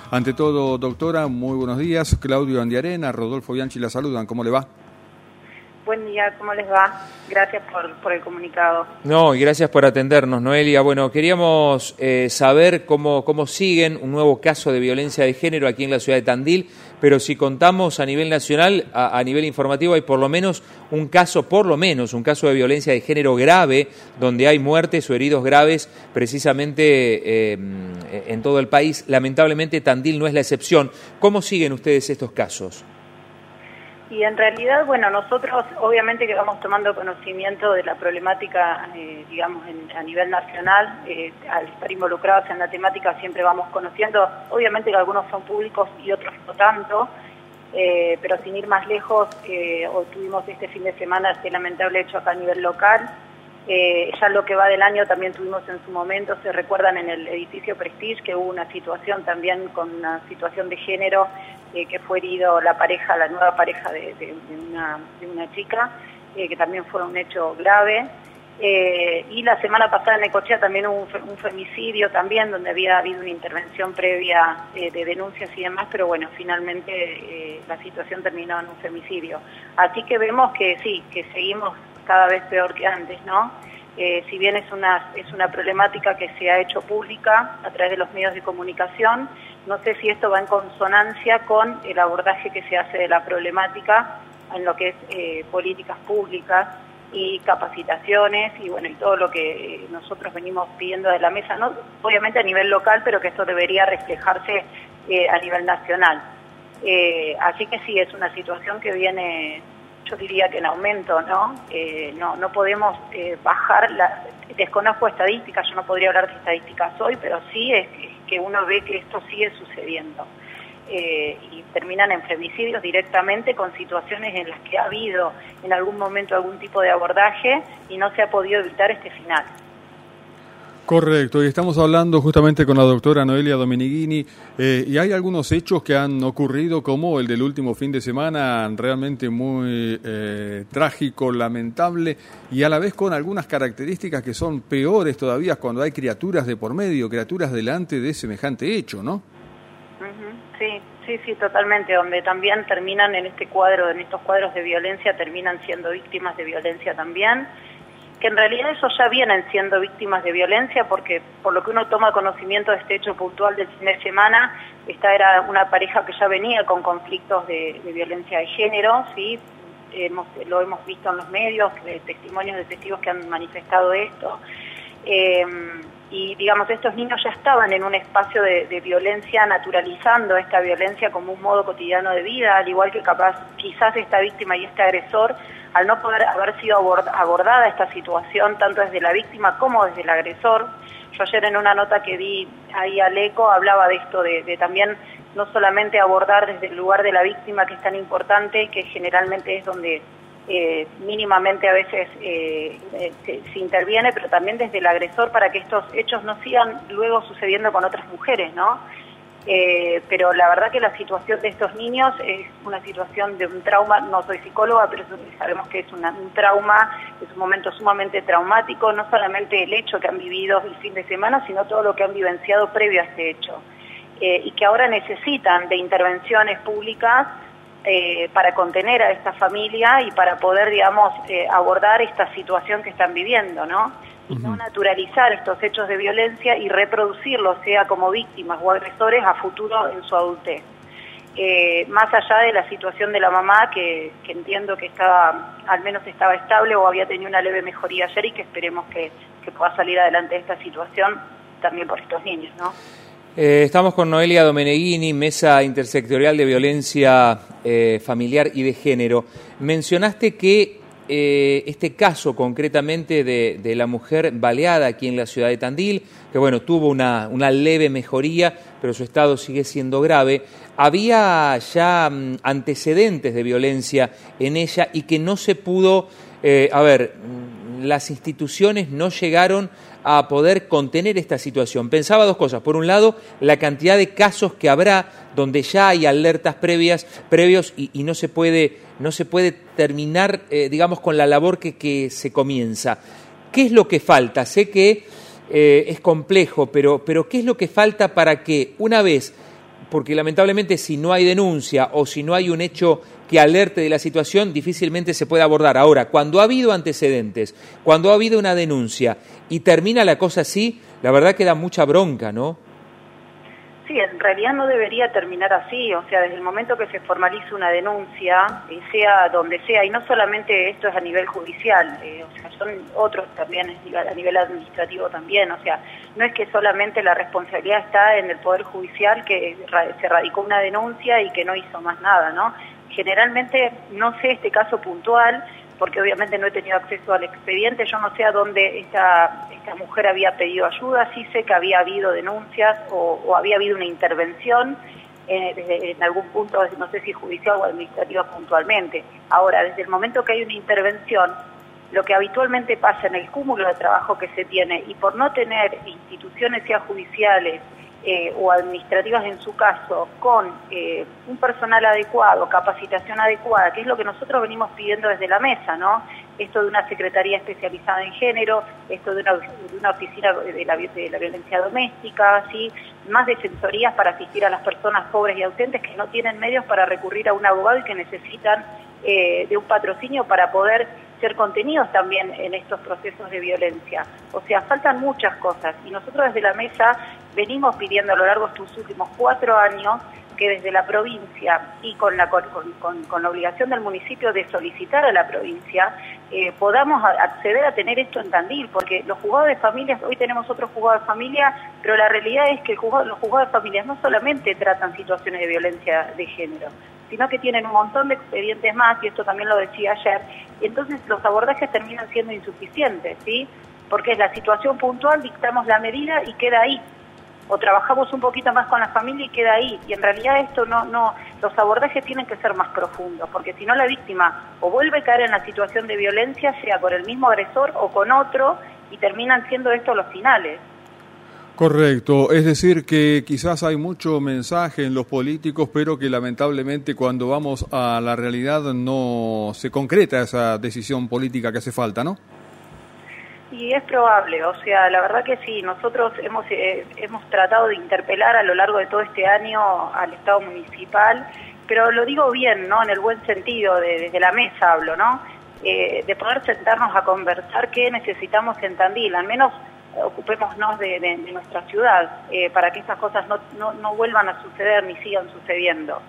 Ante todo, doctora, muy buenos días. Claudio Andiarena, Rodolfo Bianchi la saludan. ¿Cómo le va? Buen día, ¿cómo les va? Gracias por el comunicado. No, y gracias por atendernos, Noelia. Bueno, queríamos saber cómo siguen un nuevo caso de violencia de género aquí en la ciudad de Tandil, pero si contamos a nivel nacional, a nivel informativo, hay por lo menos un caso de violencia de género grave, donde hay muertes o heridos graves precisamente en todo el país. Lamentablemente Tandil no es la excepción. ¿Cómo siguen ustedes estos casos? Y en realidad, bueno, nosotros obviamente que vamos tomando conocimiento de la problemática, digamos, a nivel nacional, al estar involucrados en la temática siempre vamos conociendo, obviamente que algunos son públicos y otros no tanto, pero sin ir más lejos, hoy tuvimos este fin de semana este lamentable hecho acá a nivel local. Ya lo que va del año también tuvimos en su momento, se recuerdan en el edificio Prestige que hubo una situación también con una situación de género, que fue herido la nueva pareja de una chica, que también fue un hecho grave. Y la semana pasada en Necochea también hubo un femicidio también, donde había habido una intervención previa de denuncias y demás, pero bueno, finalmente la situación terminó en un femicidio. Así que vemos que sí, que seguimos cada vez peor que antes, ¿no? Si bien es una problemática que se ha hecho pública a través de los medios de comunicación, no sé si esto va en consonancia con el abordaje que se hace de la problemática en lo que es políticas públicas y capacitaciones y bueno, y todo lo que nosotros venimos pidiendo de la mesa, no obviamente a nivel local, pero que esto debería reflejarse a nivel nacional. Así que sí, es una situación que viene, yo diría que en aumento, ¿no? No podemos bajar, desconozco estadísticas, yo no podría hablar de estadísticas hoy, pero sí es que uno ve que esto sigue sucediendo. Y terminan en femicidios directamente con situaciones en las que ha habido en algún momento algún tipo de abordaje y no se ha podido evitar este final. Correcto, y estamos hablando justamente con la doctora Noelia Domeneghini, y hay algunos hechos que han ocurrido como el del último fin de semana, realmente muy trágico, lamentable, y a la vez con algunas características que son peores todavía cuando hay criaturas de por medio, criaturas delante de semejante hecho, ¿no? Sí, totalmente, donde también terminan en estos cuadros de violencia, terminan siendo víctimas de violencia también, que en realidad esos ya vienen siendo víctimas de violencia porque por lo que uno toma conocimiento de este hecho puntual del fin de semana, esta era una pareja que ya venía con conflictos de violencia de género, ¿sí? Lo hemos visto en los medios, testimonios de testigos que han manifestado esto. Y digamos, estos niños ya estaban en un espacio de violencia, naturalizando esta violencia como un modo cotidiano de vida, al igual que quizás esta víctima y este agresor, al no poder haber sido abordada esta situación, tanto desde la víctima como desde el agresor. Yo ayer en una nota que di ahí al ECO hablaba de esto, de también no solamente abordar desde el lugar de la víctima, que es tan importante, que generalmente es donde mínimamente a veces se interviene, pero también desde el agresor para que estos hechos no sigan luego sucediendo con otras mujeres, ¿no? Pero la verdad que la situación de estos niños es una situación de un trauma, no soy psicóloga, pero sabemos que es un trauma, es un momento sumamente traumático, no solamente el hecho que han vivido el fin de semana, sino todo lo que han vivenciado previo a este hecho, y que ahora necesitan de intervenciones públicas para contener a esta familia y para poder, digamos, abordar esta situación que están viviendo, ¿no? Y no naturalizar estos hechos de violencia y reproducirlos, sea como víctimas o agresores, a futuro en su adultez. Más allá de la situación de la mamá, que entiendo que al menos estaba estable o había tenido una leve mejoría ayer y que esperemos que pueda salir adelante de esta situación también por estos niños, ¿no? Estamos con Noelia Domeneghini, Mesa Intersectorial de Violencia Familiar y de Género. Mencionaste que este caso concretamente de la mujer baleada aquí en la ciudad de Tandil, que bueno, tuvo una leve mejoría, pero su estado sigue siendo grave. Había ya antecedentes de violencia en ella y que no se pudo, las instituciones no llegaron a poder contener esta situación. Pensaba dos cosas. Por un lado, la cantidad de casos que habrá donde ya hay alertas previos y no se puede terminar, digamos, con la labor que se comienza. ¿Qué es lo que falta? Sé que es complejo, pero ¿qué es lo que falta para que una vez porque lamentablemente si no hay denuncia o si no hay un hecho que alerte de la situación, difícilmente se puede abordar. Ahora, cuando ha habido antecedentes, cuando ha habido una denuncia y termina la cosa así, la verdad que da mucha bronca, ¿no? Sí, en realidad no debería terminar así, o sea, desde el momento que se formaliza una denuncia, sea donde sea, y no solamente esto es a nivel judicial, o sea, son otros también, a nivel administrativo también, o sea, no es que solamente la responsabilidad está en el Poder Judicial que se radicó una denuncia y que no hizo más nada, ¿no? Generalmente, no sé este caso puntual, porque obviamente no he tenido acceso al expediente, yo no sé a dónde esta mujer había pedido ayuda, sí sé que había habido denuncias o había habido una intervención en algún punto, no sé si judicial o administrativa puntualmente. Ahora, desde el momento que hay una intervención, lo que habitualmente pasa en el cúmulo de trabajo que se tiene y por no tener instituciones ya judiciales o administrativas en su caso, con un personal adecuado, capacitación adecuada, que es lo que nosotros venimos pidiendo desde la mesa, ¿no? Esto de una secretaría especializada en género, esto de una oficina de la violencia doméstica, ¿sí? Más defensorías para asistir a las personas pobres y ausentes que no tienen medios para recurrir a un abogado y que necesitan de un patrocinio para poder ser contenidos también en estos procesos de violencia. O sea, faltan muchas cosas y nosotros desde la mesa venimos pidiendo a lo largo de estos últimos 4 años que desde la provincia y con la obligación del municipio de solicitar a la provincia podamos acceder a tener esto en Tandil, porque los juzgados de familias, hoy tenemos otro juzgado de familia, pero la realidad es que los juzgados de familias no solamente tratan situaciones de violencia de género, sino que tienen un montón de expedientes más, y esto también lo decía ayer, y entonces los abordajes terminan siendo insuficientes, ¿sí? Porque es la situación puntual, dictamos la medida y queda ahí, o trabajamos un poquito más con la familia y queda ahí, y en realidad esto no, los abordajes tienen que ser más profundos, porque si no la víctima o vuelve a caer en la situación de violencia, sea con el mismo agresor o con otro, y terminan siendo estos los finales. Correcto, es decir que quizás hay mucho mensaje en los políticos, pero que lamentablemente cuando vamos a la realidad no se concreta esa decisión política que hace falta, ¿no? Y es probable, o sea, la verdad que sí, nosotros hemos tratado de interpelar a lo largo de todo este año al Estado municipal, pero lo digo bien, ¿no? En el buen sentido, desde la mesa hablo, ¿no? De poder sentarnos a conversar qué necesitamos en Tandil, al menos ocupémonos de nuestra ciudad, para que estas cosas no vuelvan a suceder ni sigan sucediendo.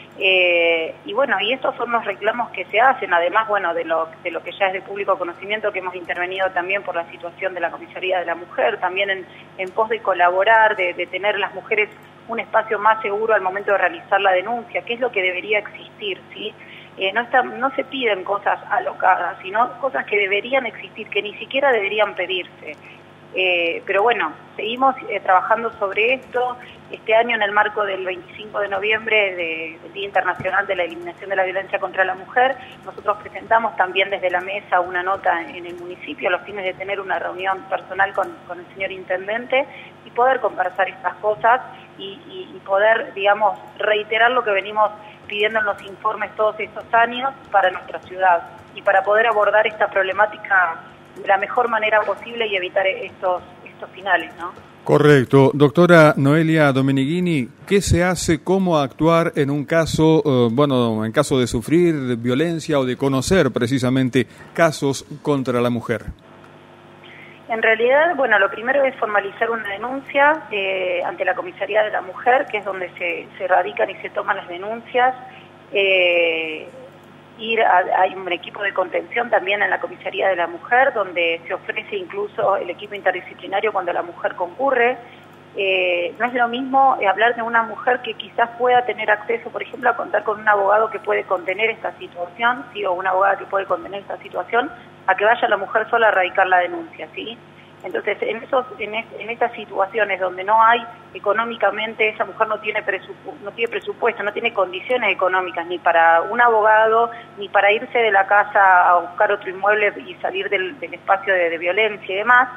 Y bueno, y estos son los reclamos que se hacen, además, bueno, de lo que ya es de público conocimiento, que hemos intervenido también por la situación de la Comisaría de la Mujer, también en pos de colaborar, de tener las mujeres un espacio más seguro al momento de realizar la denuncia, que es lo que debería existir, ¿sí? No se piden cosas alocadas, sino cosas que deberían existir, que ni siquiera deberían pedirse. Pero bueno, seguimos trabajando sobre esto. Este año, en el marco del 25 de noviembre, del Día Internacional de la Eliminación de la Violencia contra la Mujer, nosotros presentamos también desde la mesa una nota en el municipio a los fines de tener una reunión personal con el señor intendente y poder conversar estas cosas y poder, digamos, reiterar lo que venimos pidiendo en los informes todos estos años para nuestra ciudad y para poder abordar esta problemática de la mejor manera posible y evitar estos finales, ¿no? Correcto. Doctora Noelia Domeneghini, ¿qué se hace, cómo actuar en un caso, en caso de sufrir violencia o de conocer precisamente casos contra la mujer? En realidad, bueno, lo primero es formalizar una denuncia ante la Comisaría de la Mujer, que es donde se radican y se toman las denuncias. Hay un equipo de contención también en la Comisaría de la Mujer, donde se ofrece incluso el equipo interdisciplinario cuando la mujer concurre. No es lo mismo hablar de una mujer que quizás pueda tener acceso, por ejemplo, a contar con un abogado que puede contener esta situación, ¿sí? O una abogada que puede contener esta situación, a que vaya la mujer sola a radicar la denuncia, ¿sí? Entonces, en estas situaciones donde no hay económicamente, esa mujer no tiene presupuesto, no tiene condiciones económicas ni para un abogado, ni para irse de la casa a buscar otro inmueble y salir del espacio de violencia y demás,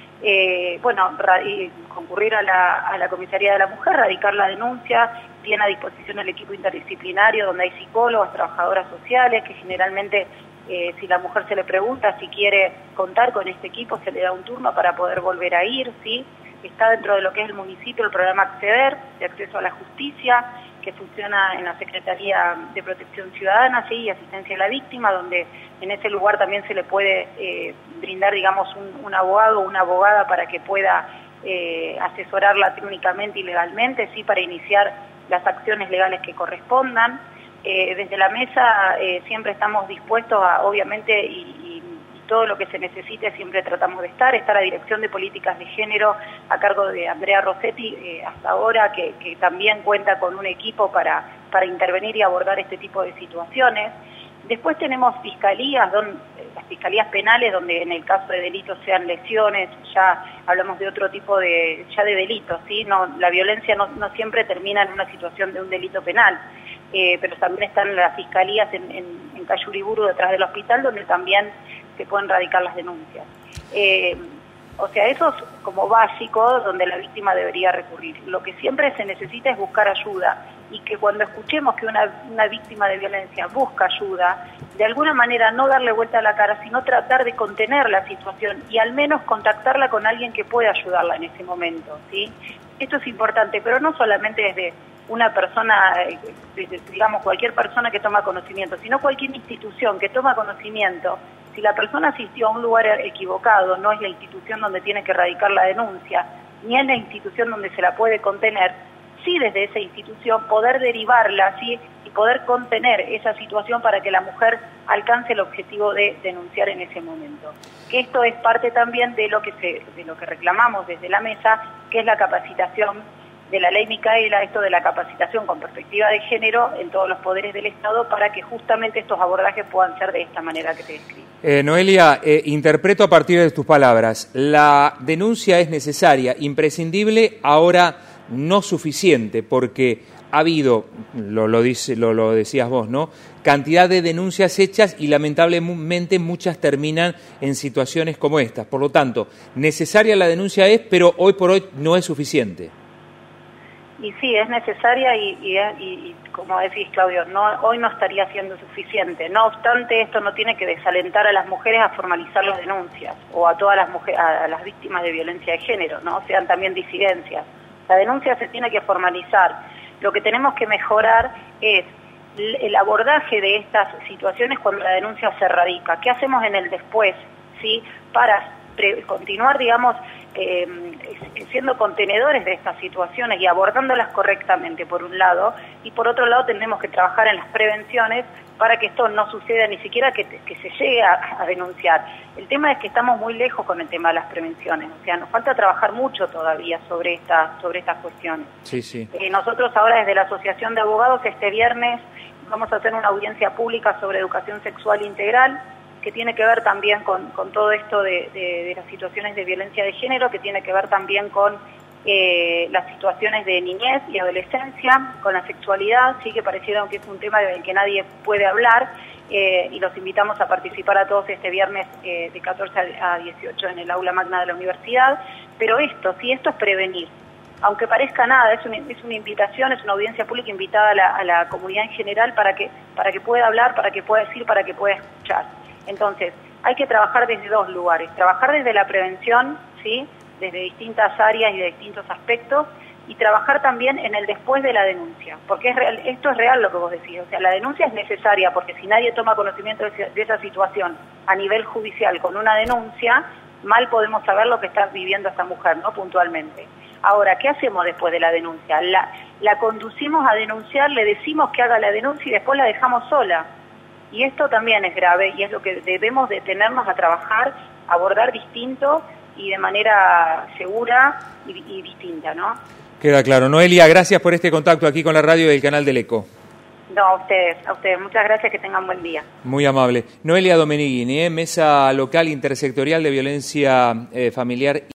concurrir a la Comisaría de la Mujer, radicar la denuncia, tiene a disposición el equipo interdisciplinario donde hay psicólogos, trabajadoras sociales, que generalmente si la mujer se le pregunta si quiere contar con este equipo, se le da un turno para poder volver a ir, ¿sí? está dentro de lo que es el municipio el programa Acceder, de acceso a la justicia, que funciona en la Secretaría de Protección Ciudadana, sí, y Asistencia a la Víctima, donde en ese lugar también se le puede brindar, digamos, un abogado o una abogada para que pueda asesorarla técnicamente y legalmente, sí, para iniciar las acciones legales que correspondan. Desde la mesa siempre estamos dispuestos a, obviamente, y todo lo que se necesite siempre tratamos de estar. Está la Dirección de Políticas de Género a cargo de Andrea Rossetti hasta ahora, que también cuenta con un equipo para intervenir y abordar este tipo de situaciones. Después tenemos fiscalías, las fiscalías penales, donde en el caso de delitos sean lesiones, ya hablamos de otro tipo de delitos, ¿sí? No, la violencia no siempre termina en una situación de un delito penal, pero también están las fiscalías en Cayuriburu, detrás del hospital, donde también se pueden radicar las denuncias. O sea, eso es como básico donde la víctima debería recurrir. Lo que siempre se necesita es buscar ayuda, y que cuando escuchemos que una víctima de violencia busca ayuda, de alguna manera no darle vuelta a la cara, sino tratar de contener la situación y al menos contactarla con alguien que pueda ayudarla en ese momento, ¿sí? Esto es importante, pero no solamente desde una persona, digamos, cualquier persona que toma conocimiento, sino cualquier institución que toma conocimiento. Si la persona asistió a un lugar equivocado, no es la institución donde tiene que radicar la denuncia, ni es la institución donde se la puede contener, sí desde esa institución poder derivarla, ¿sí? Y poder contener esa situación para que la mujer alcance el objetivo de denunciar en ese momento. Que esto es parte también de lo que reclamamos desde la mesa, que es la capacitación de la ley Micaela, esto de la capacitación con perspectiva de género en todos los poderes del Estado, para que justamente estos abordajes puedan ser de esta manera que te describo. Noelia, interpreto a partir de tus palabras, la denuncia es necesaria, imprescindible, ahora no suficiente, porque ha habido, lo decías vos, ¿no?, cantidad de denuncias hechas y lamentablemente muchas terminan en situaciones como estas. Por lo tanto, necesaria la denuncia es, pero hoy por hoy no es suficiente. Y sí, es necesaria y como decís, Claudio, hoy no estaría siendo suficiente. No obstante, esto no tiene que desalentar a las mujeres a formalizar las denuncias, o a todas las mujeres, a las víctimas de violencia de género, ¿no? Sean también disidencias. La denuncia se tiene que formalizar. Lo que tenemos que mejorar es el abordaje de estas situaciones cuando la denuncia se radica. ¿Qué hacemos en el después, sí, para continuar, digamos, siendo contenedores de estas situaciones y abordándolas correctamente, por un lado, y por otro lado tenemos que trabajar en las prevenciones para que esto no suceda, ni siquiera que se llegue a denunciar. El tema es que estamos muy lejos con el tema de las prevenciones, o sea, nos falta trabajar mucho todavía sobre estas cuestiones. Sí, sí. Nosotros ahora desde la Asociación de Abogados este viernes vamos a hacer una audiencia pública sobre educación sexual integral, que tiene que ver también con todo esto de las situaciones de violencia de género, que tiene que ver también con las situaciones de niñez y adolescencia, con la sexualidad, sí, que pareciera que es un tema del que nadie puede hablar, y los invitamos a participar a todos este viernes de 14 a 18 en el aula magna de la universidad. Pero esto es prevenir. Aunque parezca nada, es una invitación, es una audiencia pública invitada a la comunidad en general para que pueda hablar, para que pueda decir, para que pueda escuchar. Entonces, hay que trabajar desde dos lugares, trabajar desde la prevención, ¿sí?, desde distintas áreas y de distintos aspectos, y trabajar también en el después de la denuncia, porque esto es real lo que vos decís, o sea, la denuncia es necesaria, porque si nadie toma conocimiento de esa situación a nivel judicial con una denuncia, mal podemos saber lo que está viviendo esta mujer, ¿no?, puntualmente. Ahora, ¿qué hacemos después de la denuncia? La conducimos a denunciar, le decimos que haga la denuncia y después la dejamos sola. Y esto también es grave y es lo que debemos detenernos a trabajar, abordar distinto y de manera segura y distinta, ¿no? Queda claro. Noelia, gracias por este contacto aquí con la radio del Canal del Eco. No, a ustedes. Muchas gracias, que tengan buen día. Muy amable. Noelia Domeneghini, Mesa Local Intersectorial de Violencia Familiar.